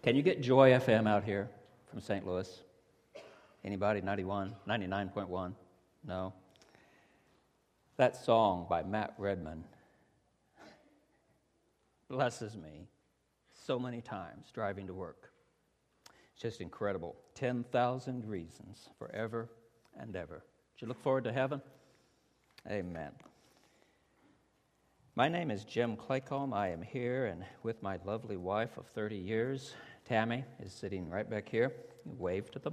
Can you get Joy FM out here from St. Louis? Anybody? 91, 99.1? No? That song by Matt Redman blesses me so many times driving to work. It's just incredible. 10,000 reasons forever and ever. Should you look forward to heaven? Amen. My name is Jim Claycomb. I am here, and with my lovely wife of 30 years, Tammy, is sitting right back here. Wave to them.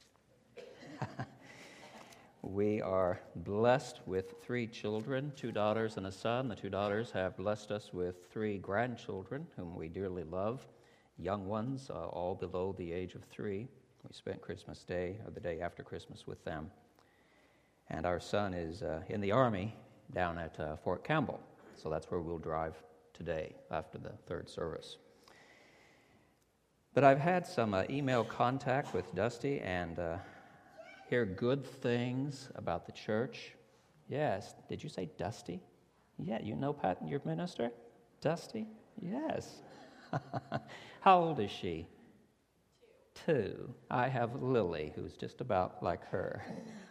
We are blessed with 3 children, 2 daughters and a son. The 2 daughters have blessed us with 3 grandchildren whom we dearly love, young ones, all below the age of 3. We spent Christmas Day, or the day after Christmas, with them. And our son is in the Army down at Fort Campbell. So that's where we'll drive today after the 3rd service. But I've had some email contact with Dusty and hear good things about the church. Yes. Did you say Dusty? Yeah, you know Pat, your minister? Dusty? Yes. How old is she? 2. I have Lily, who's just about like her.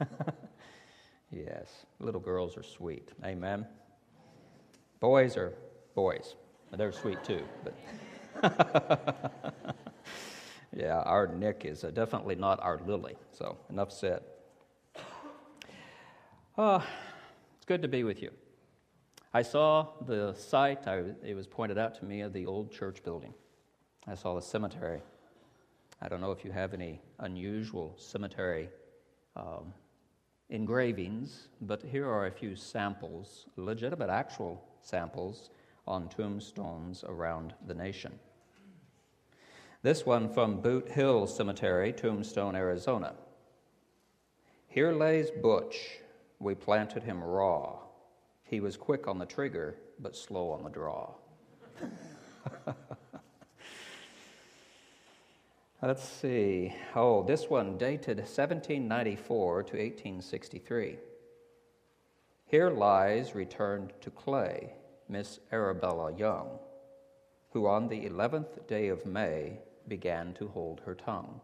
Yes, little girls are sweet. Amen. Boys are boys. They're sweet too. But yeah, our Nick is definitely not our Lily. So enough said. It's good to be with you. I saw the site, it was pointed out to me, of the old church building. I saw the cemetery. I don't know if you have any unusual cemetery engravings, but here are a few samples, legitimate actual samples on tombstones around the nation. This one from Boot Hill Cemetery, Tombstone, Arizona. Here lays Butch. We planted him raw. He was quick on the trigger, but slow on the draw. Let's see. Oh, this one dated 1794 to 1863. Here lies, returned to clay, Miss Arabella Young, who on the 11th day of May began to hold her tongue.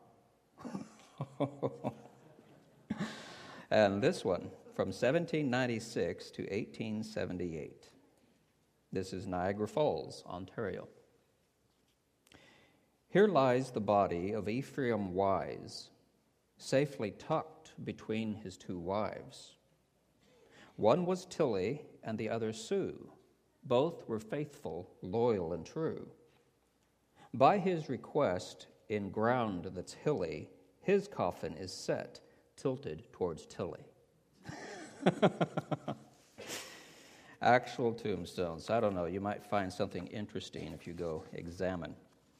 And this one, from 1796 to 1878. This is Niagara Falls, Ontario. Here lies the body of Ephraim Wise, safely tucked between his 2 wives. One was Tilly and the other Sue. Both were faithful, loyal, and true. By his request, in ground that's hilly, his coffin is set, tilted towards Tilly. Actual tombstones. I don't know, you might find something interesting if you go examine.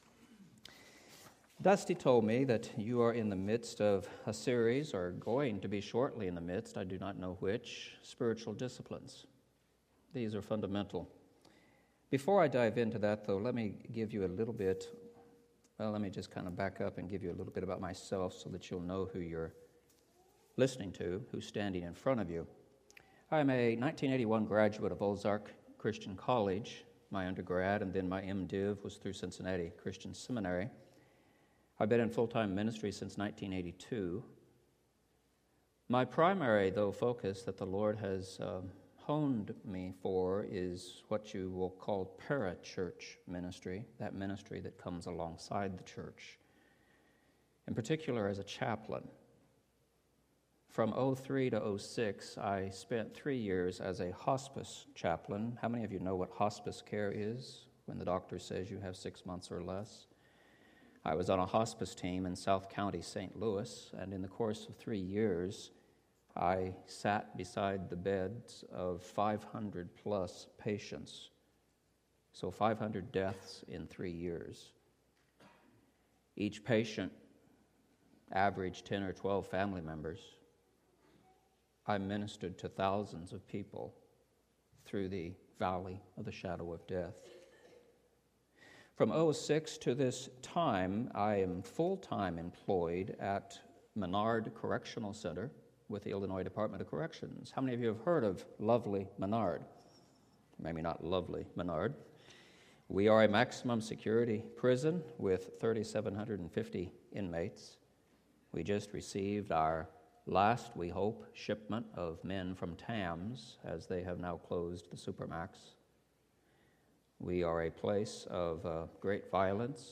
Dusty told me that you are in the midst of a series, or going to be shortly in the midst, I do not know which, spiritual disciplines. These are fundamental. Before I dive into that, though, let me give you a little bit, let me just kind of back up and give you a little bit about myself so that you'll know who you're listening to, who's standing in front of you. I'm a 1981 graduate of Ozark Christian College, my undergrad, and then my MDiv was through Cincinnati Christian Seminary. I've been in full-time ministry since 1982. My primary, though, focus that the Lord has honed me for is what you will call para-church ministry, that ministry that comes alongside the church, in particular as a chaplain. From 03 to 06, I spent 3 years as a hospice chaplain. How many of you know what hospice care is when the doctor says you have 6 months or less? I was on a hospice team in South County, St. Louis, and in the course of 3 years, I sat beside the beds of 500 plus patients. So 500 deaths in 3 years. Each patient averaged 10 or 12 family members. I ministered to thousands of people through the valley of the shadow of death. From 06 to this time, I am full-time employed at Menard Correctional Center with the Illinois Department of Corrections. How many of you have heard of lovely Menard? Maybe not lovely Menard. We are a maximum security prison with 3,750 inmates. We just received our last, we hope, shipment of men from TAMS, as they have now closed the Supermax. We are a place of great violence.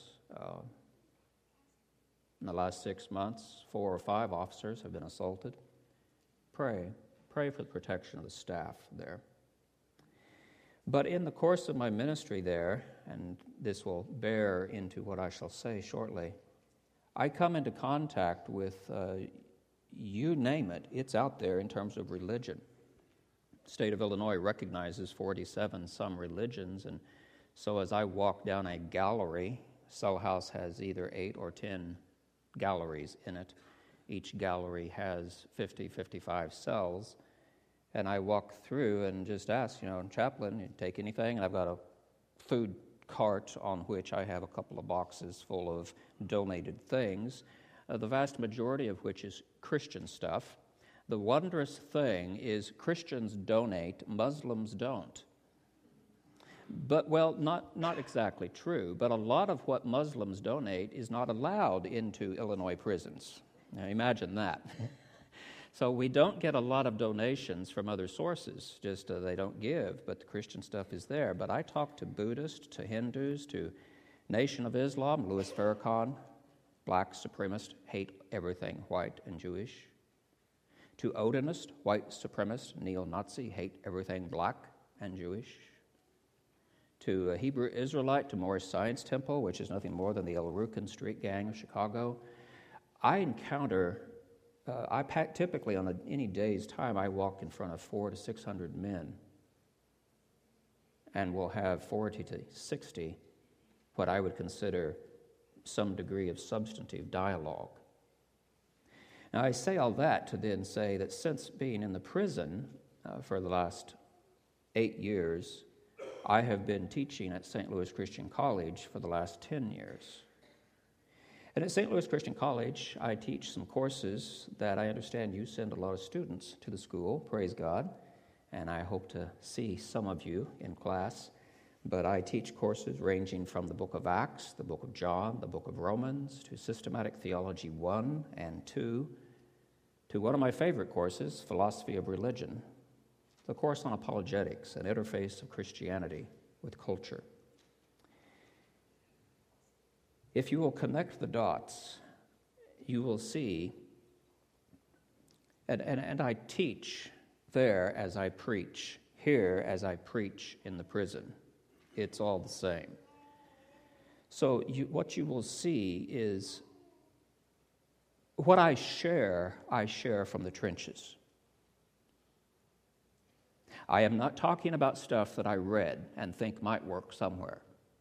In the last 6 months, 4 or 5 officers have been assaulted. Pray for the protection of the staff there. But in the course of my ministry there, and this will bear into what I shall say shortly, I come into contact with, you name it, it's out there in terms of religion. The state of Illinois recognizes 47 some religions, and so as I walk down a gallery, Cell House has either 8 or 10 galleries in it. Each gallery has 50, 55 cells. And I walk through and just ask, chaplain, you take anything? And I've got a food cart on which I have a couple of boxes full of donated things, the vast majority of which is Christian stuff. The wondrous thing is Christians donate, Muslims don't. But, not exactly true, but a lot of what Muslims donate is not allowed into Illinois prisons. Now, imagine that. So we don't get a lot of donations from other sources, just they don't give, but the Christian stuff is there. But I talk to Buddhists, to Hindus, to Nation of Islam, Louis Farrakhan, black supremacist, hate everything white and Jewish. To Odinist, white supremacist, neo-Nazi, hate everything black and Jewish. To a Hebrew Israelite, to Morris Science Temple, which is nothing more than the El Rukn street gang of Chicago. I encounter... typically on any day's time, I walk in front of 400 to 600 men, and will have 40 to 60 what I would consider some degree of substantive dialogue. Now, I say all that to then say that since being in the prison for the last 8 years, I have been teaching at St. Louis Christian College for the last 10 years. And at St. Louis Christian College, I teach some courses that I understand you send a lot of students to the school, praise God, and I hope to see some of you in class. But I teach courses ranging from the book of Acts, the book of John, the book of Romans, to Systematic Theology 1 and 2, to one of my favorite courses, Philosophy of Religion, the course on apologetics, an interface of Christianity with culture. If you will connect the dots, you will see, and I teach there as I preach, here as I preach in the prison. It's all the same. So what you will see is what I share from the trenches. I am not talking about stuff that I read and think might work somewhere.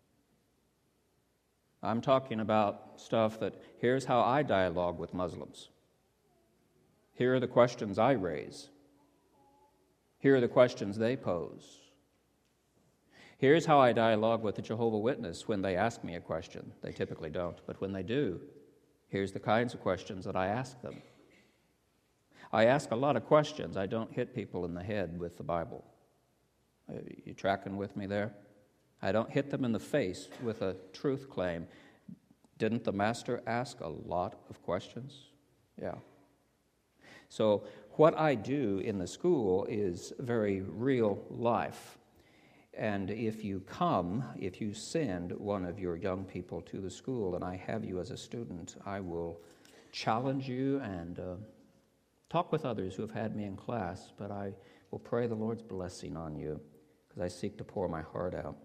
I'm talking about stuff that, here's how I dialogue with Muslims. Here are the questions I raise. Here are the questions they pose. Here's how I dialogue with the Jehovah's Witness when they ask me a question. They typically don't, but when they do, here's the kinds of questions that I ask them. I ask a lot of questions. I don't hit people in the head with the Bible. You tracking with me there? I don't hit them in the face with a truth claim. Didn't the Master ask a lot of questions? Yeah. So what I do in the school is very real life. And if you send one of your young people to the school and I have you as a student, I will challenge you and talk with others who have had me in class, but I will pray the Lord's blessing on you because I seek to pour my heart out.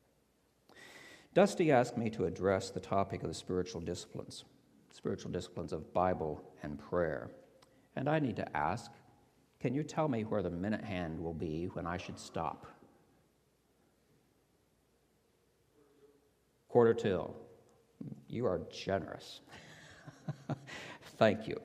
Dusty asked me to address the topic of the spiritual disciplines of Bible and prayer. And I need to ask, can you tell me where the minute hand will be when I should stop? 1:45. You are generous. Thank you.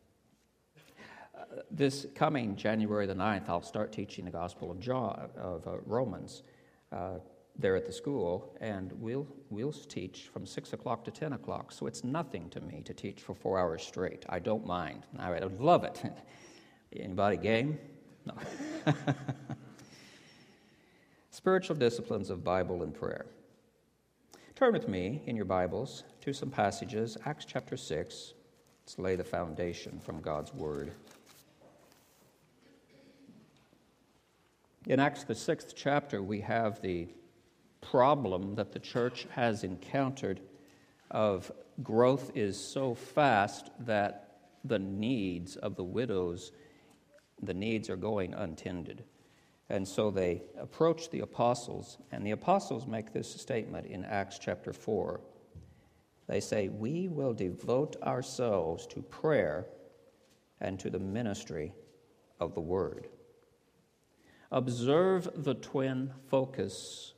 This coming January the 9th, I'll start teaching the Gospel of Romans there at the school, and we'll teach from 6 o'clock to 10 o'clock. So it's nothing to me to teach for 4 hours straight. I don't mind. I would love it. Anybody game? No. Spiritual disciplines of Bible and prayer. Turn with me in your Bibles to some passages, Acts chapter 6. Let's lay the foundation from God's Word. In Acts, the 6th chapter, we have the problem that the church has encountered of growth is so fast that the needs of the widows, the needs are going untended. And so they approach the apostles, and the apostles make this statement in Acts chapter 4. They say, "We will devote ourselves to prayer and to the ministry of the word." Observe the twin focus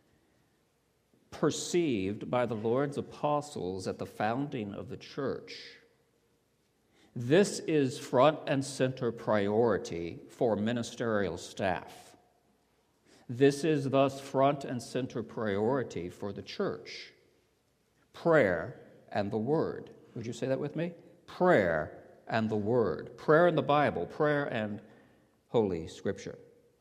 perceived by the Lord's apostles at the founding of the church. This is front and center priority for ministerial staff. This is thus front and center priority for the church. Prayer and the Word. Would you say that with me? Prayer and the Word. Prayer and the Bible. Prayer and Holy Scripture.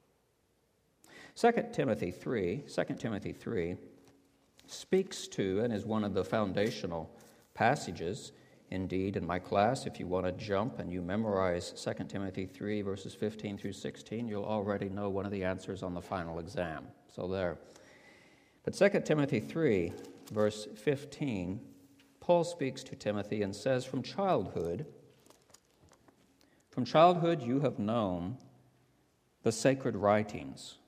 2 Timothy 3 speaks to and is one of the foundational passages. Indeed, in my class, if you want to jump and you memorize 2 Timothy 3, verses 15 through 16, you'll already know one of the answers on the final exam. So there. But 2 Timothy 3, verse 15, Paul speaks to Timothy and says, From childhood you have known the sacred writings,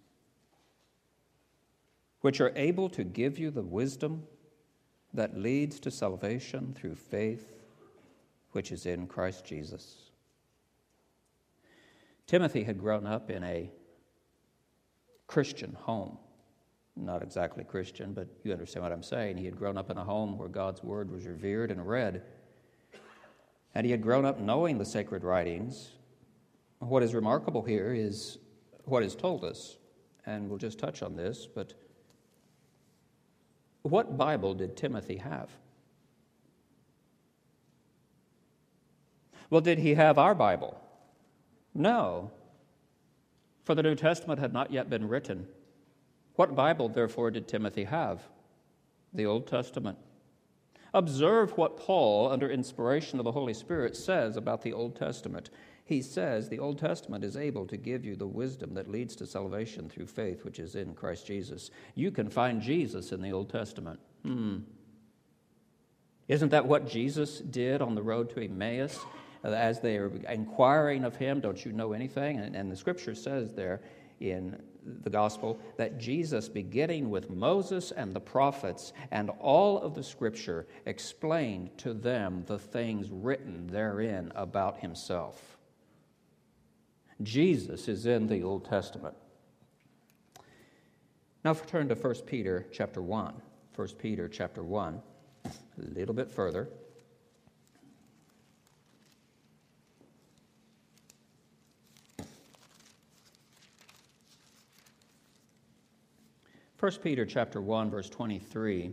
which are able to give you the wisdom that leads to salvation through faith, which is in Christ Jesus. Timothy had grown up in a Christian home. Not exactly Christian, but you understand what I'm saying. He had grown up in a home where God's word was revered and read. And he had grown up knowing the sacred writings. What is remarkable here is what is told us. And we'll just touch on this, but what Bible did Timothy have? Well, did he have our Bible? No, for the New Testament had not yet been written. What Bible, therefore, did Timothy have? The Old Testament. Observe what Paul, under inspiration of the Holy Spirit, says about the Old Testament. He says the Old Testament is able to give you the wisdom that leads to salvation through faith, which is in Christ Jesus. You can find Jesus in the Old Testament. Isn't that what Jesus did on the road to Emmaus? As they are inquiring of him, don't you know anything? And the Scripture says there in the Gospel that Jesus, beginning with Moses and the prophets and all of the Scripture, explained to them the things written therein about himself. Jesus is in the Old Testament. Now turn to 1 Peter chapter 1. 1 Peter chapter 1, a little bit further. First Peter chapter 1, verse 23.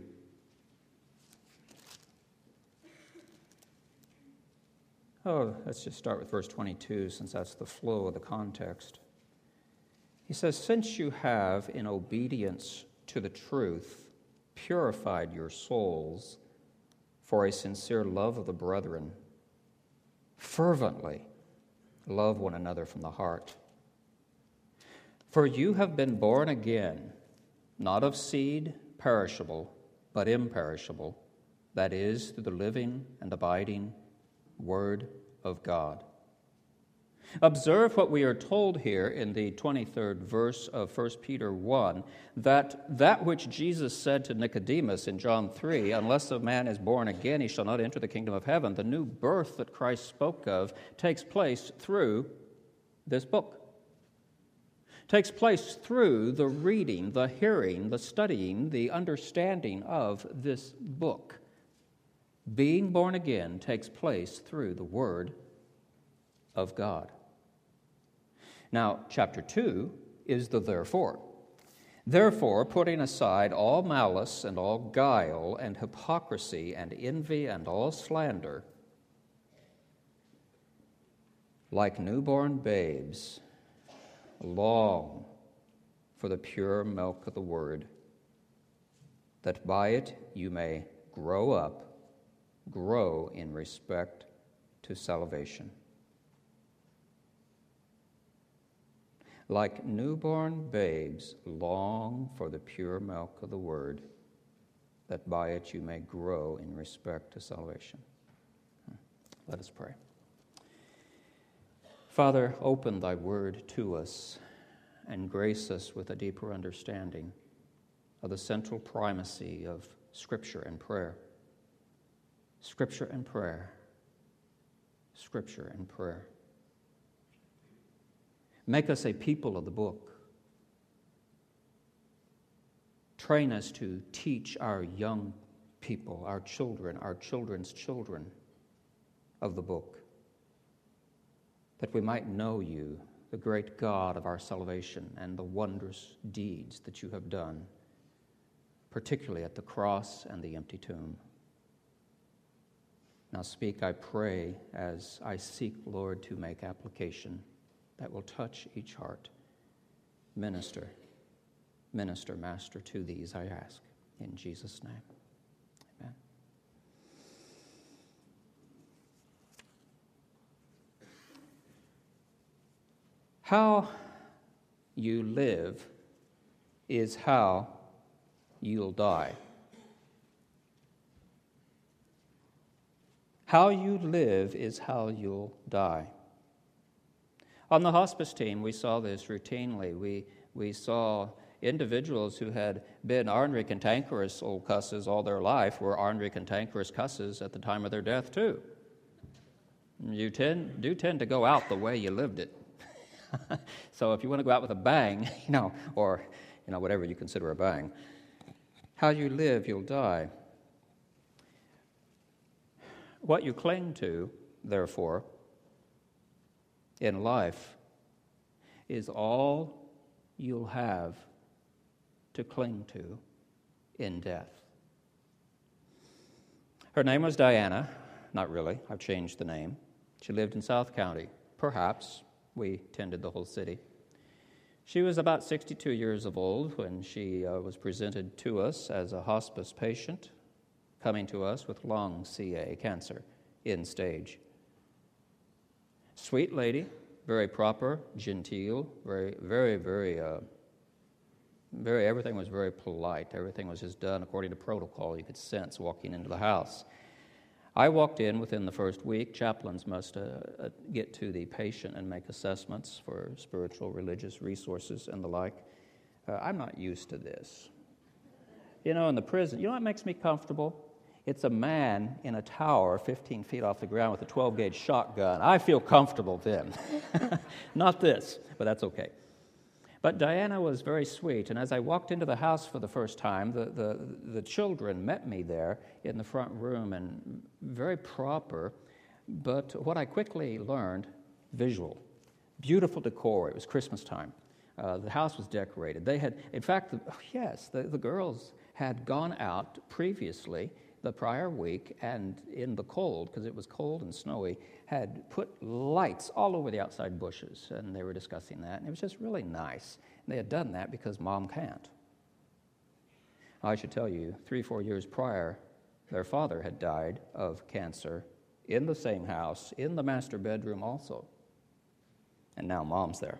Let's just start with verse 22, since that's the flow of the context. He says, Since you have, in obedience to the truth, purified your souls for a sincere love of the brethren, fervently love one another from the heart. For you have been born again, not of seed perishable, but imperishable, that is, through the living and abiding Word of God. Observe what we are told here in the 23rd verse of 1 Peter 1, that which Jesus said to Nicodemus in John 3, unless a man is born again, he shall not enter the kingdom of heaven. The new birth that Christ spoke of takes place through this book. Takes place through the reading, the hearing, the studying, the understanding of this book. Being born again takes place through the Word of God. Now, chapter 2 is the therefore. Therefore, putting aside all malice and all guile and hypocrisy and envy and all slander, like newborn babes, long for the pure milk of the Word, that by it you may grow in respect to salvation. Like newborn babes, long for the pure milk of the word, that by it you may grow in respect to salvation. Let us pray. Father, open thy word to us and grace us with a deeper understanding of the central primacy of Scripture and prayer. Scripture and prayer. Scripture and prayer. Make us a people of the book. Train us to teach our young people, our children, our children's children of the book, that we might know you, the great God of our salvation, and the wondrous deeds that you have done, particularly at the cross and the empty tomb. Now speak, I pray, as I seek, Lord, to make application that will touch each heart. Minister, Master, to these I ask. In Jesus' name, amen. How you live is how you'll die. How you live is how you'll die. On the hospice team, we saw this routinely. We saw individuals who had been ornery, cantankerous old cusses all their life were ornery, cantankerous cusses at the time of their death, too. You do tend to go out the way you lived it. So if you want to go out with a bang, or whatever you consider a bang, how you live, you'll die. What you cling to, therefore, in life is all you'll have to cling to in death. Her name was Diana. Not really. I've changed the name. She lived in South County. Perhaps. We tended the whole city. She was about 62 years of old when she was presented to us as a hospice patient, coming to us with lung CA, cancer, end stage. Sweet lady, very proper, genteel, very, everything was very polite. Everything was just done according to protocol. You could sense walking into the house. I walked in within the first week. Chaplains must get to the patient and make assessments for spiritual, religious resources and the like. I'm not used to this. In the prison, what makes me comfortable? It's a man in a tower 15 feet off the ground with a 12-gauge shotgun. I feel comfortable then. Not this, but that's okay. But Diana was very sweet, and as I walked into the house for the first time, the children met me there in the front room, and very proper, but what I quickly learned, visual. Beautiful decor. It was Christmas time. The house was decorated. They had, in fact, the girls had gone out previously the prior week, and in the cold, because it was cold and snowy, had put lights all over the outside bushes, and they were discussing that, and it was just really nice. And they had done that because Mom can't. I should tell you, 3-4 years prior, their father had died of cancer in the same house, in the master bedroom also. And now Mom's there.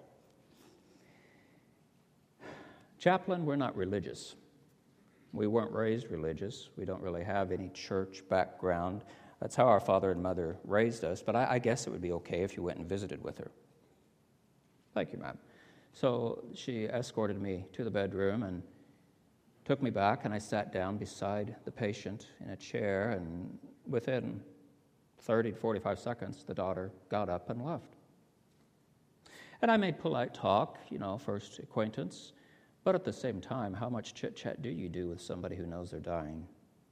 Chaplain, we're not religious. We weren't raised religious. We don't really have any church background. That's how our father and mother raised us, but I guess it would be okay if you went and visited with her. Thank you, ma'am. So she escorted me to the bedroom and took me back, and I sat down beside the patient in a chair, and within 30 to 45 seconds, the daughter got up and left. And I made polite talk, first acquaintance, but at the same time, how much chit-chat do you do with somebody who knows they're dying?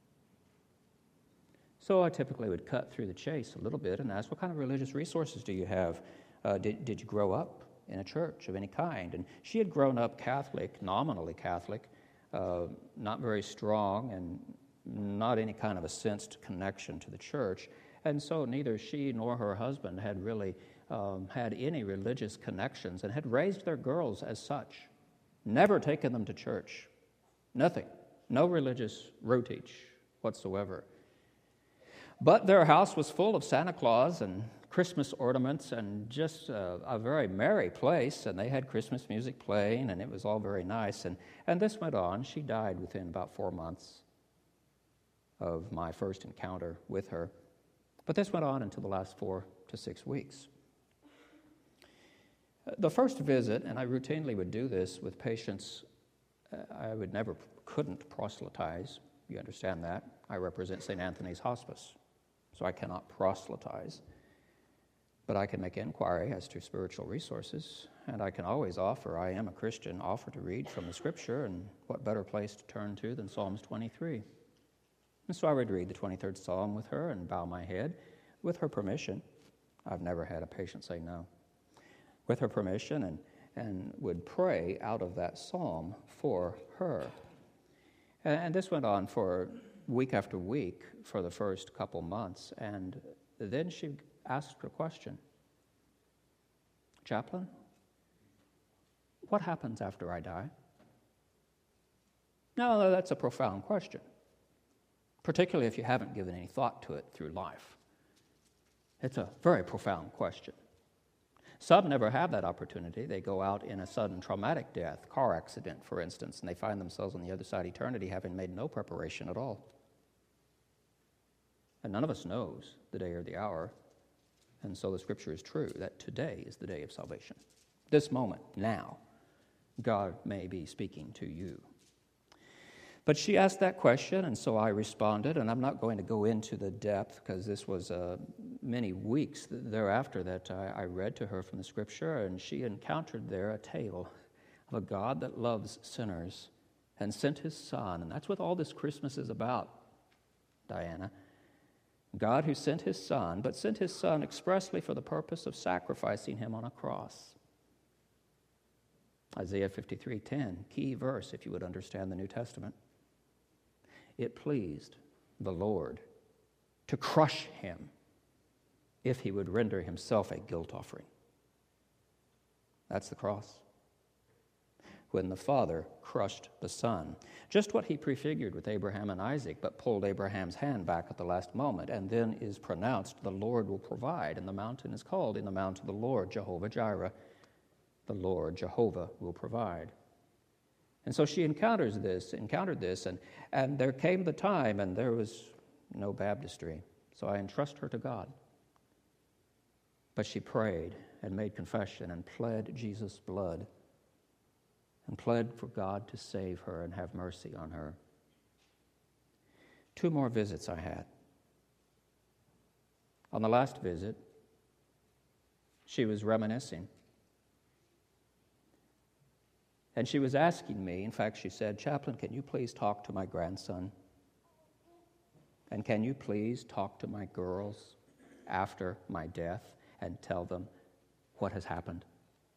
So I typically would cut through the chase a little bit and ask, what kind of religious resources do you have? Did you grow up in a church of any kind? And she had grown up Catholic, nominally Catholic, not very strong and not any kind of a sensed connection to the church. And so neither she nor her husband had really had any religious connections and had raised their girls as such. Never taken them to church. Nothing. no religious rootage whatsoever. But their house was full of Santa Claus and Christmas ornaments and just a very merry place, and they had Christmas music playing, and it was all very nice. And this went on. She died within about 4 months of my first encounter with her. But this went on until the last 4 to 6 weeks. The first visit, and I routinely would do this with patients, I couldn't proselytize. You understand that? I represent St. Anthony's Hospice, so I cannot proselytize. But I can make inquiry as to spiritual resources, and I can always offer, I am a Christian, offer to read from the Scripture, and what better place to turn to than Psalms 23? And so I would read the 23rd Psalm with her and bow my head with her permission. I've never had a patient say no. With her permission, and would pray out of that psalm for her. And this went on for week after week for the first couple months, and then she asked a question. Chaplain, what happens after I die? Now, that's a profound question, particularly if you haven't given any thought to it through life. It's a very profound question. Some never have that opportunity. They go out in a sudden traumatic death, car accident, for instance, and they find themselves on the other side of eternity having made no preparation at all. And none of us knows the day or the hour. And so the Scripture is true that today is the day of salvation. This moment, now, God may be speaking to you. But she asked that question, and so I responded, and I'm not going to go into the depth because this was many weeks thereafter that I read to her from the Scripture, and she encountered there a tale of a God that loves sinners and sent His Son, and that's what all this Christmas is about, Diana. God who sent His Son, but sent His Son expressly for the purpose of sacrificing Him on a cross. Isaiah 53:10, key verse if you would understand the New Testament. It pleased the Lord to crush Him if He would render Himself a guilt offering. That's the cross. When the Father crushed the Son. Just what He prefigured with Abraham and Isaac, but pulled Abraham's hand back at the last moment, and then is pronounced, the Lord will provide, and the mountain is called in the mount of the Lord, Jehovah Jireh. The Lord, Jehovah, will provide. And so she encountered this, and there came the time, and there was no baptistry. So I entrust her to God. But she prayed and made confession and pled Jesus' blood and pled for God to save her and have mercy on her. 2 more visits I had. On the last visit, she was reminiscing. And she was asking me, in fact, she said, Chaplain, can you please talk to my grandson? And can you please talk to my girls after my death and tell them what has happened?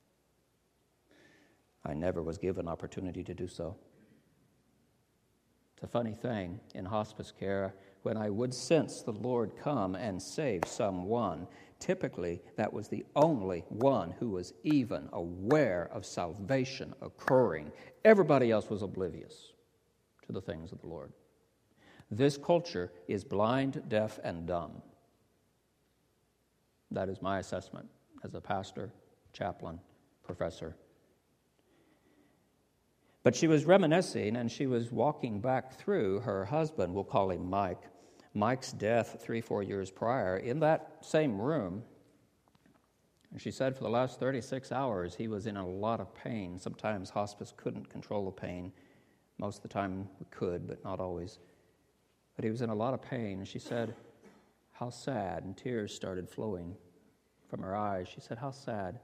I never was given opportunity to do so. It's a funny thing in hospice care, when I would sense the Lord come and save someone, typically that was the only one who was even aware of salvation occurring. Everybody else was oblivious to the things of the Lord. This culture is blind, deaf, and dumb. That is my assessment as a pastor, chaplain, professor. But she was reminiscing, and she was walking back through her husband, we'll call him Mike, Mike's death 3-4 years prior, in that same room. And she said for the last 36 hours, he was in a lot of pain. Sometimes hospice couldn't control the pain. Most of the time we could, but not always. But he was in a lot of pain. And she said, how sad, and tears started flowing from her eyes. She said, how sad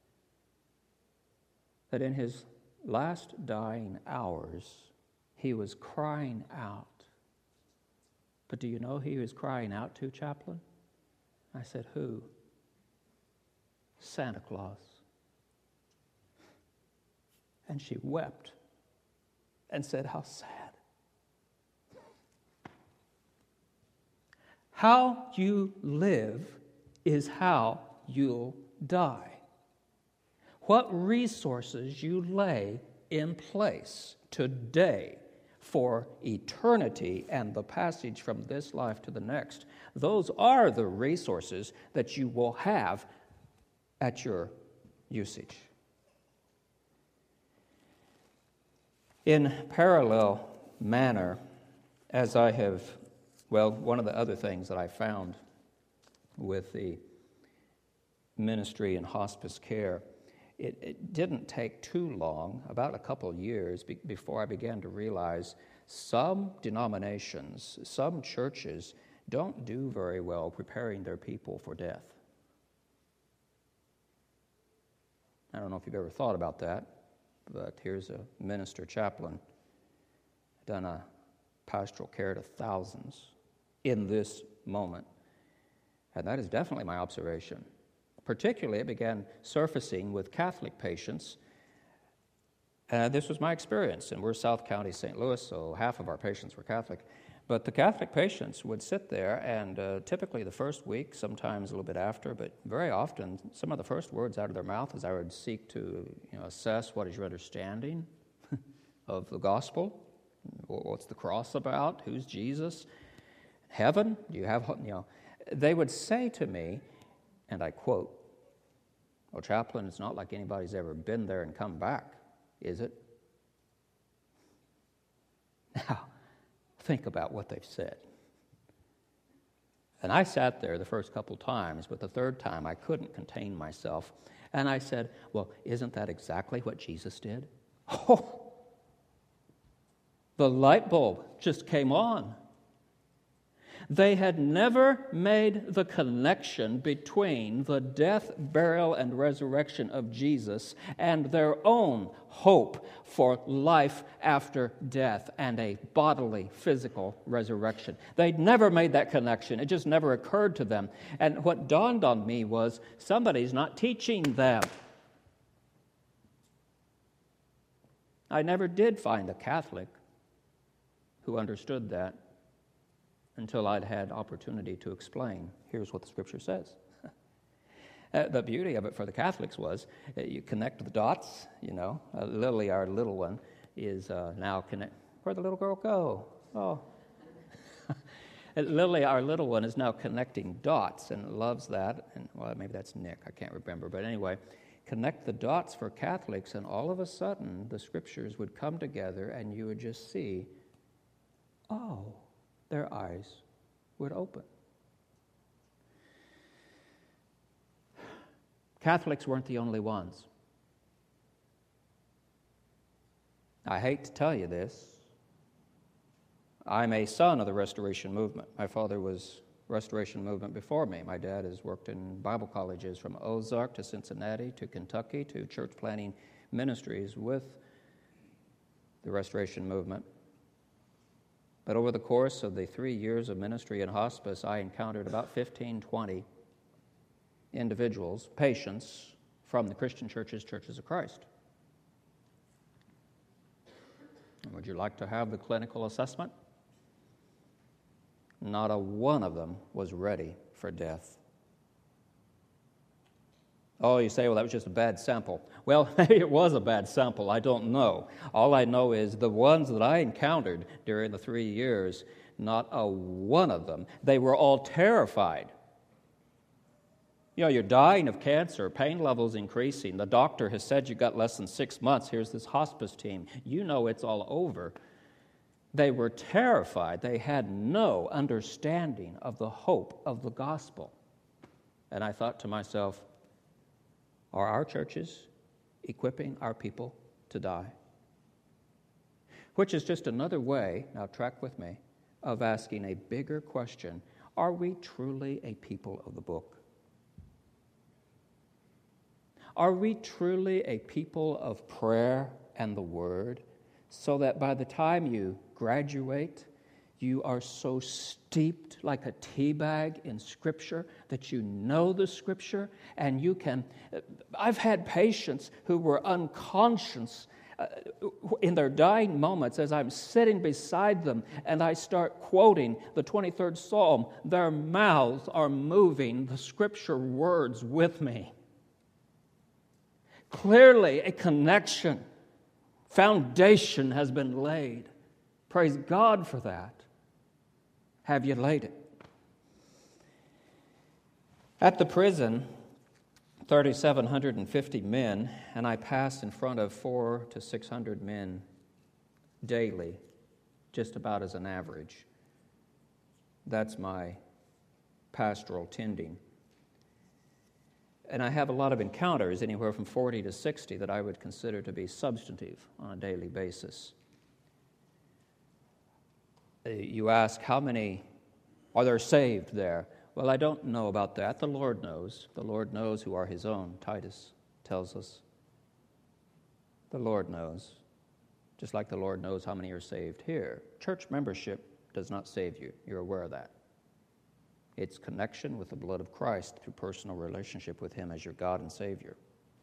that in his last dying hours, he was crying out. But do you know who he was crying out to, Chaplain? I said, who? Santa Claus. And she wept and said, how sad. How you live is how you'll die. What resources you lay in place today for eternity and the passage from this life to the next. Those are the resources that you will have at your usage. In parallel manner, as I have, one of the other things that I found with the ministry and hospice care, it didn't take too long, about a couple years, before I began to realize some denominations, some churches don't do very well preparing their people for death. I don't know if you've ever thought about that, but here's a minister chaplain done a pastoral care to thousands in this moment. And that is definitely my observation. Particularly, it began surfacing with Catholic patients. This was my experience, and we're South County, St. Louis, so half of our patients were Catholic. But the Catholic patients would sit there, and typically the first week, sometimes a little bit after, but very often, some of the first words out of their mouth as I would seek to assess what is your understanding of the gospel, what's the cross about, who's Jesus, heaven, do you have, they would say to me, and I quote, "Well, chaplain, it's not like anybody's ever been there and come back, is it?" Now, think about what they've said. And I sat there the first couple times, but the third time I couldn't contain myself. And I said, "Well, isn't that exactly what Jesus did?" Oh, the light bulb just came on. They had never made the connection between the death, burial, and resurrection of Jesus and their own hope for life after death and a bodily, physical resurrection. They'd never made that connection. It just never occurred to them. And what dawned on me was somebody's not teaching them. I never did find a Catholic who understood that until I'd had opportunity to explain, here's what the Scripture says. The beauty of it for the Catholics was you connect the dots, Lily, our little one, is now connect. Where'd the little girl go? Oh. Lily, our little one, is now connecting dots and loves that. And maybe that's Nick, I can't remember. But anyway, connect the dots for Catholics, and all of a sudden the Scriptures would come together and you would just see, their eyes would open. Catholics weren't the only ones. I hate to tell you this. I'm a son of the Restoration Movement. My father was Restoration Movement before me. My dad has worked in Bible colleges from Ozark to Cincinnati to Kentucky to church planting ministries with the Restoration Movement. But over the course of the 3 years of ministry in hospice, I encountered about 15, 20 individuals, patients, from the Christian churches, Churches of Christ. And would you like to have the clinical assessment? Not a one of them was ready for death. Oh, you say, well, that was just a bad sample. Well, maybe it was a bad sample. I don't know. All I know is the ones that I encountered during the 3 years, not a one of them, they were all terrified. You're dying of cancer, pain levels increasing. The doctor has said you got less than 6 months. Here's this hospice team. You know it's all over. They were terrified. They had no understanding of the hope of the gospel. And I thought to myself, are our churches equipping our people to die? Which is just another way, now track with me, of asking a bigger question. Are we truly a people of the book? Are we truly a people of prayer and the Word, so that by the time you graduate, you are so steeped like a tea bag in Scripture that you know the Scripture and you can... I've had patients who were unconscious in their dying moments as I'm sitting beside them and I start quoting the 23rd Psalm. Their mouths are moving the Scripture words with me. Clearly a connection, foundation has been laid. Praise God for that. Have you laid it? At the prison, 3,750 men, and I pass in front of 400 to 600 men daily, just about as an average. That's my pastoral tending. And I have a lot of encounters, anywhere from 40 to 60, that I would consider to be substantive on a daily basis. You ask, how many are there saved there? Well, I don't know about that. The Lord knows. The Lord knows who are His own, Titus tells us. The Lord knows. Just like the Lord knows how many are saved here. Church membership does not save you. You're aware of that. It's connection with the blood of Christ through personal relationship with Him as your God and Savior.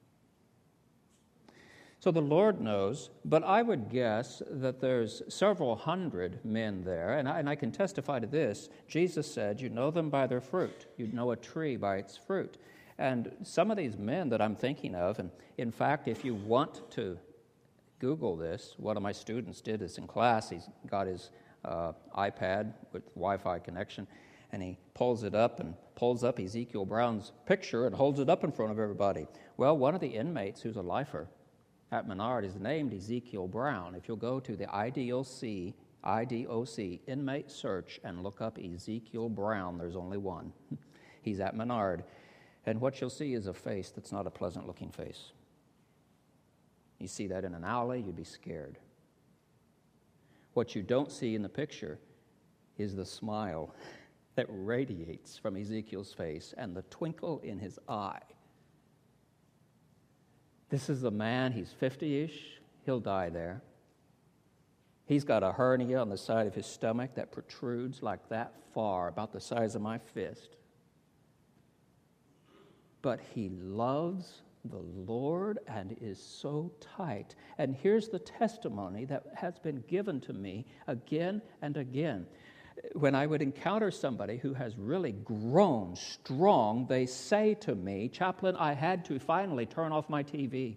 So the Lord knows, but I would guess that there's several hundred men there, and I can testify to this. Jesus said, you know them by their fruit. You know a tree by its fruit. And some of these men that I'm thinking of, and in fact, if you want to Google this, one of my students did this in class. He's got his iPad with Wi-Fi connection, and he pulls it up and pulls up Ezekiel Brown's picture and holds it up in front of everybody. Well, one of the inmates, who's a lifer at Menard, is named Ezekiel Brown. If you'll go to the IDOC inmate search and look up Ezekiel Brown, there's only one. He's at Menard. And what you'll see is a face that's not a pleasant-looking face. You see that in an alley, you'd be scared. What you don't see in the picture is the smile that radiates from Ezekiel's face and the twinkle in his eye. This is a man, he's 50-ish, he'll die there. He's got a hernia on the side of his stomach that protrudes like that far, about the size of my fist. But he loves the Lord and is so tight. And here's the testimony that has been given to me again and again. When I would encounter somebody who has really grown strong, they say to me, Chaplain, I had to finally turn off my TV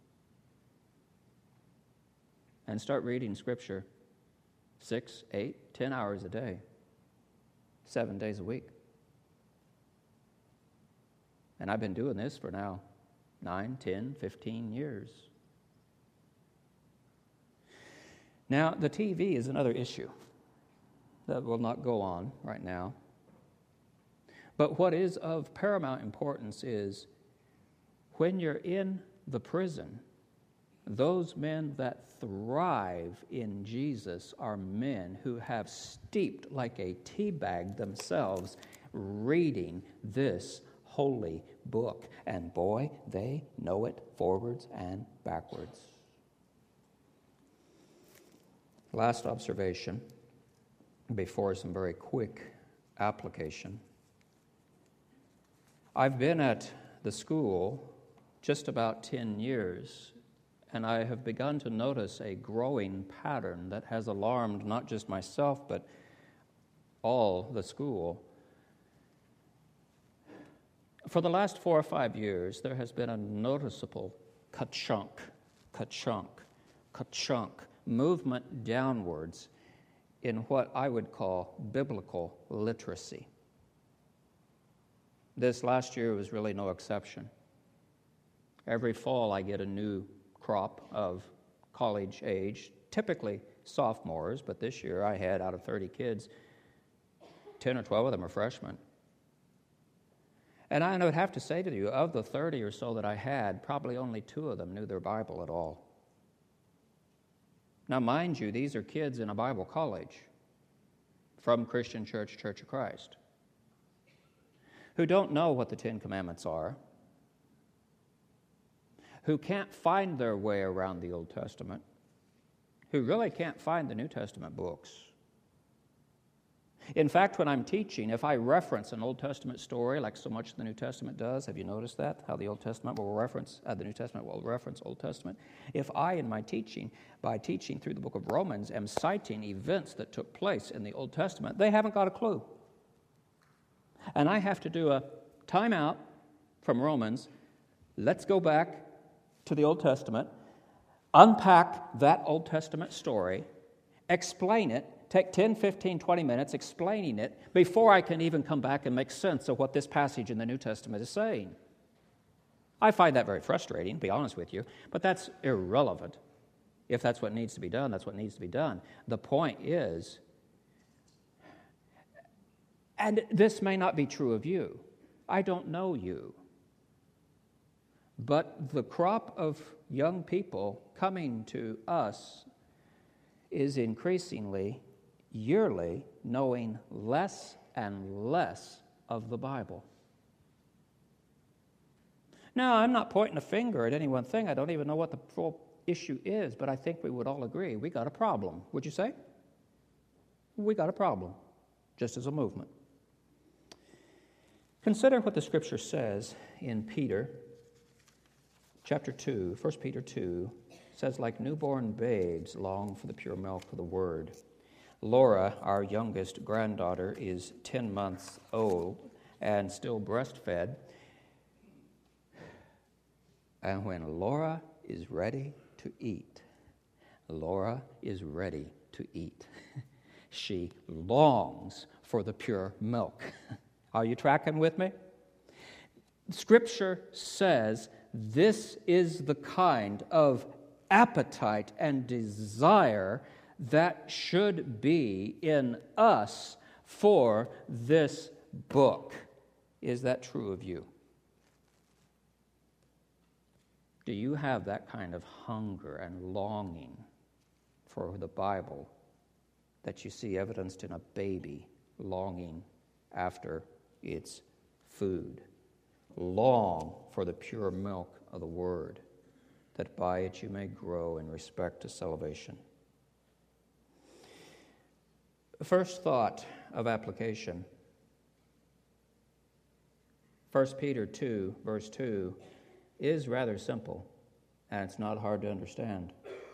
and start reading Scripture 6, 8, 10 hours a day, 7 days a week. And I've been doing this for now 9, 10, 15 years. Now, the TV is another issue that will not go on right now. But what is of paramount importance is when you're in the prison, those men that thrive in Jesus are men who have steeped like a tea bag themselves reading this holy book. And boy, they know it forwards and backwards. Last observation before some very quick application. I've been at the school just about 10 years, and I have begun to notice a growing pattern that has alarmed not just myself, but all the school. For the last 4 or 5 years, there has been a noticeable ka-chunk movement downwards in what I would call biblical literacy. This last year was really no exception. Every fall I get a new crop of college age, typically sophomores, but this year I had, out of 30 kids, 10 or 12 of them are freshmen. And I would have to say to you, of the 30 or so that I had, probably only 2 of them knew their Bible at all. Now, mind you, these are kids in a Bible college from Christian Church, Church of Christ, who don't know what the Ten Commandments are, who can't find their way around the Old Testament, who really can't find the New Testament books. In fact, when I'm teaching, if I reference an Old Testament story, like so much the New Testament does, have you noticed that? How the Old Testament will reference, the New Testament will reference Old Testament. If I, in my teaching, by teaching through the book of Romans, am citing events that took place in the Old Testament, they haven't got a clue. And I have to do a timeout from Romans. Let's go back to the Old Testament, unpack that Old Testament story, explain it, take 10, 15, 20 minutes explaining it before I can even come back and make sense of what this passage in the New Testament is saying. I find that very frustrating, to be honest with you, but that's irrelevant. If that's what needs to be done, that's what needs to be done. The point is, and this may not be true of you. I don't know you. But the crop of young people coming to us is increasingly, yearly, knowing less and less of the Bible. Now, I'm not pointing a finger at any one thing. I don't even know what the full issue is, but I think we would all agree we got a problem. Would you say? We got a problem, just as a movement. Consider what the Scripture says in Peter, chapter 2, 1 Peter 2, says, like newborn babes long for the pure milk of the Word. Laura, our youngest granddaughter, is 10 months old and still breastfed. And when Laura is ready to eat, Laura is ready to eat. She longs for the pure milk. Are you tracking with me? Scripture says this is the kind of appetite and desire that should be in us for this book. Is that true of you? Do you have that kind of hunger and longing for the Bible that you see evidenced in a baby longing after its food? Long for the pure milk of the Word, that by it you may grow in respect to salvation. First thought of application. 1 Peter 2, verse 2, is rather simple, and it's not hard to understand.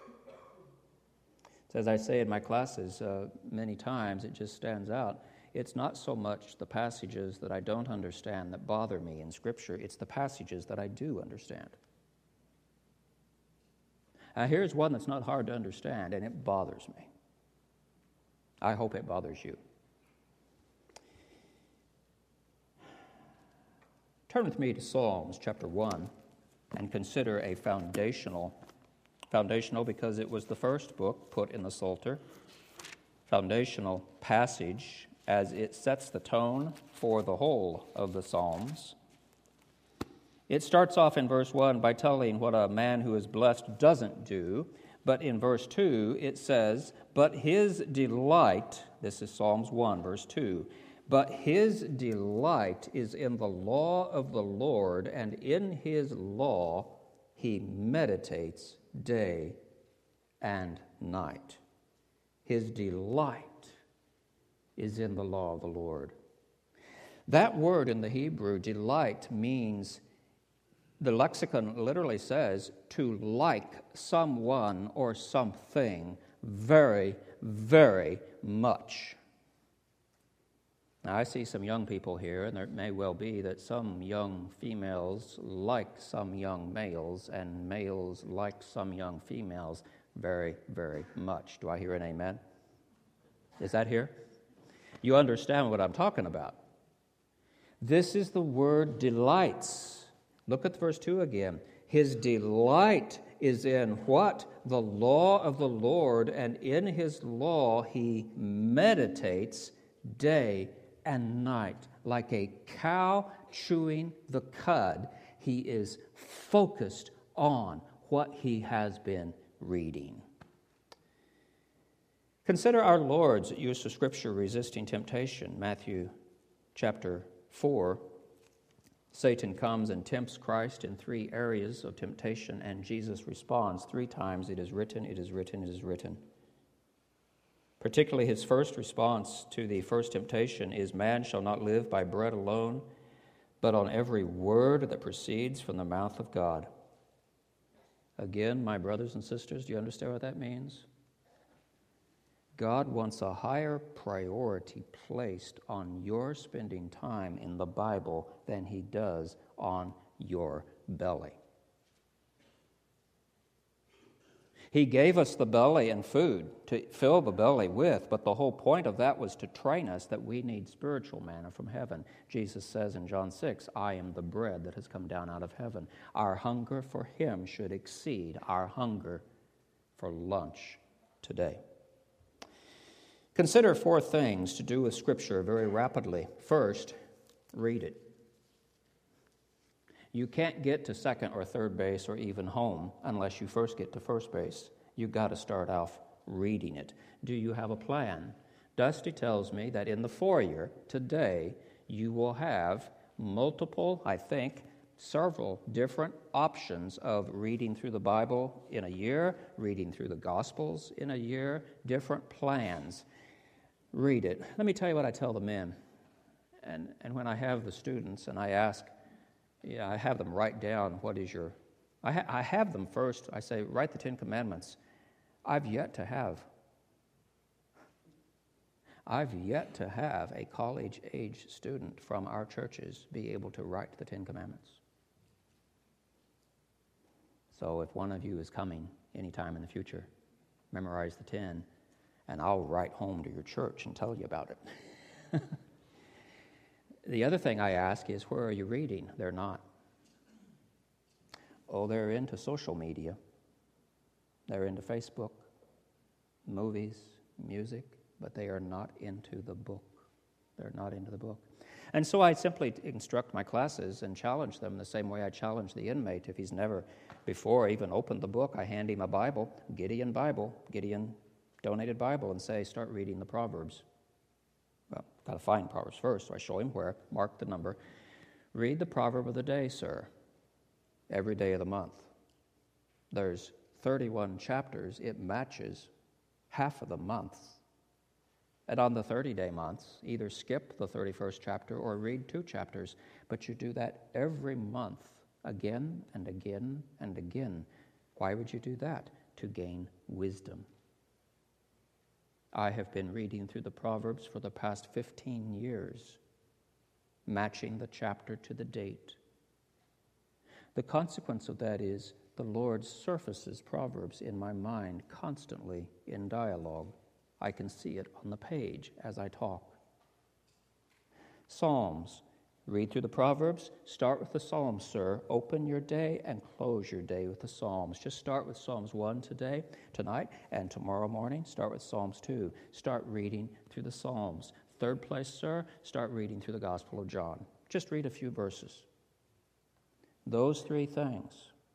As I say in my classes many times, it just stands out. It's not so much the passages that I don't understand that bother me in Scripture, it's the passages that I do understand. Here's one that's not hard to understand, and it bothers me. I hope it bothers you. Turn with me to Psalms chapter 1 and consider a foundational because it was the first book put in the Psalter, foundational passage as it sets the tone for the whole of the Psalms. It starts off in verse 1 by telling what a man who is blessed doesn't do, but in verse 2 it says, but his delight, this is Psalms 1, verse 2, but his delight is in the law of the Lord, and in his law he meditates day and night. His delight is in the law of the Lord. That word in the Hebrew, delight, means, the lexicon literally says, to like someone or something very, very much. Now, I see some young people here, and it may well be that some young females like some young males, and males like some young females very, very much. Do I hear an amen? Is that here? You understand what I'm talking about. This is the word delights. Look at verse 2 again. His delight is in what? The law of the Lord, and in his law he meditates day and night. Like a cow chewing the cud, he is focused on what he has been reading. Consider our Lord's use of Scripture resisting temptation. Matthew chapter 4. Satan comes and tempts Christ in 3 areas of temptation, and Jesus responds 3 times, it is written, it is written, it is written. Particularly his first response to the first temptation is, man shall not live by bread alone, but on every word that proceeds from the mouth of God. Again, my brothers and sisters, do you understand what that means? God wants a higher priority placed on your spending time in the Bible than he does on your belly. He gave us the belly and food to fill the belly with, but the whole point of that was to train us that we need spiritual manna from heaven. Jesus says in John 6, I am the bread that has come down out of heaven. Our hunger for Him should exceed our hunger for lunch today. Consider 4 things to do with Scripture very rapidly. First, read it. You can't get to second or third base or even home unless you first get to first base. You've got to start off reading it. Do you have a plan? Dusty tells me that in the foyer today you will have multiple, I think, several different options of reading through the Bible in a year, reading through the Gospels in a year, different plans. Read it. Let me tell you what I tell the men. And when I have the students and I ask, I have them write down what is your... I have them first, I say, write the 10 Commandments. I've yet to have a college-age student from our churches be able to write the 10 Commandments. So if one of you is coming anytime in the future, memorize the 10, and I'll write home to your church and tell you about it. The other thing I ask is, where are you reading? They're not. Oh, they're into social media. They're into Facebook, movies, music, but they are not into the book. They're not into the book. And so I simply instruct my classes and challenge them the same way I challenge the inmate. If he's never before even opened the book, I hand him a Bible, Gideon donated Bible, and say, start reading the Proverbs. Well, got to find Proverbs first, so I show him where, mark the number. Read the proverb of the day, sir, every day of the month. There's 31 chapters. It matches half of the month. And on the 30-day months, either skip the 31st chapter or read 2 chapters. But you do that every month, again and again and again. Why would you do that? To gain wisdom. I have been reading through the Proverbs for the past 15 years, matching the chapter to the date. The consequence of that is the Lord surfaces Proverbs in my mind constantly in dialogue. I can see it on the page as I talk. Psalms. Read through the Proverbs. Start with the Psalms, sir. Open your day and close your day with the Psalms. Just start with Psalms 1 tonight, and tomorrow morning, start with Psalms 2. Start reading through the Psalms. Third place, sir, start reading through the Gospel of John. Just read a few verses. Those 3 things.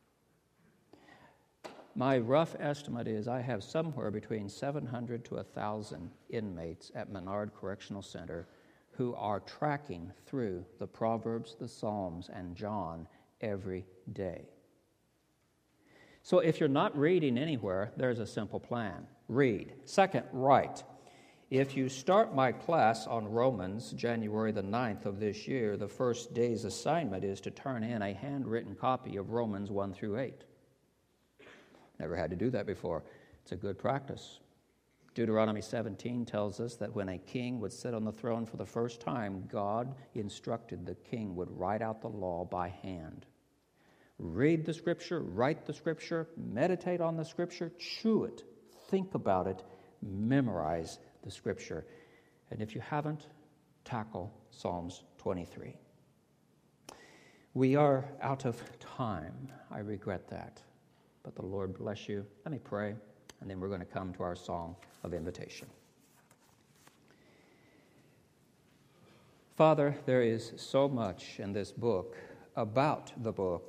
My rough estimate is I have somewhere between 700 to 1,000 inmates at Menard Correctional Center who are tracking through the Proverbs, the Psalms, and John every day. So if you're not reading anywhere, there's a simple plan. Read. Second, write. If you start my class on Romans, January the 9th of this year, the first day's assignment is to turn in a handwritten copy of Romans 1 through 8. Never had to do that before. It's a good practice. Deuteronomy 17 tells us that when a king would sit on the throne for the first time, God instructed the king would write out the law by hand. Read the Scripture, write the Scripture, meditate on the Scripture, chew it, think about it, memorize the Scripture. And if you haven't, tackle Psalms 23. We are out of time. I regret that. But the Lord bless you. Let me pray, and then we're going to come to our song of invitation. Father, there is so much in this book about the book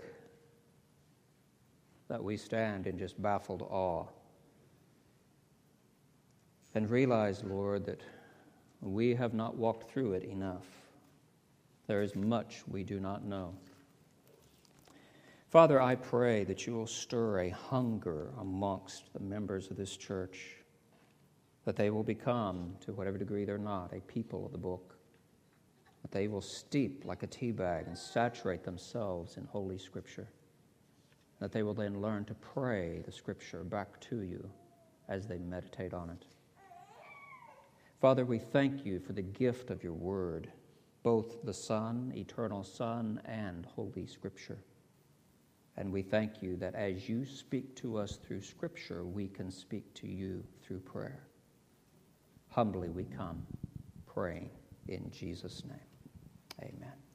that we stand in just baffled awe and realize, Lord, that we have not walked through it enough. There is much we do not know. Father, I pray that you will stir a hunger amongst the members of this church, that they will become, to whatever degree they're not, a people of the book, that they will steep like a tea bag and saturate themselves in Holy Scripture, that they will then learn to pray the Scripture back to you as they meditate on it. Father, we thank you for the gift of your Word, both the Son, eternal Son, and Holy Scripture. And we thank you that as you speak to us through Scripture, we can speak to you through prayer. Humbly we come, praying in Jesus' name. Amen.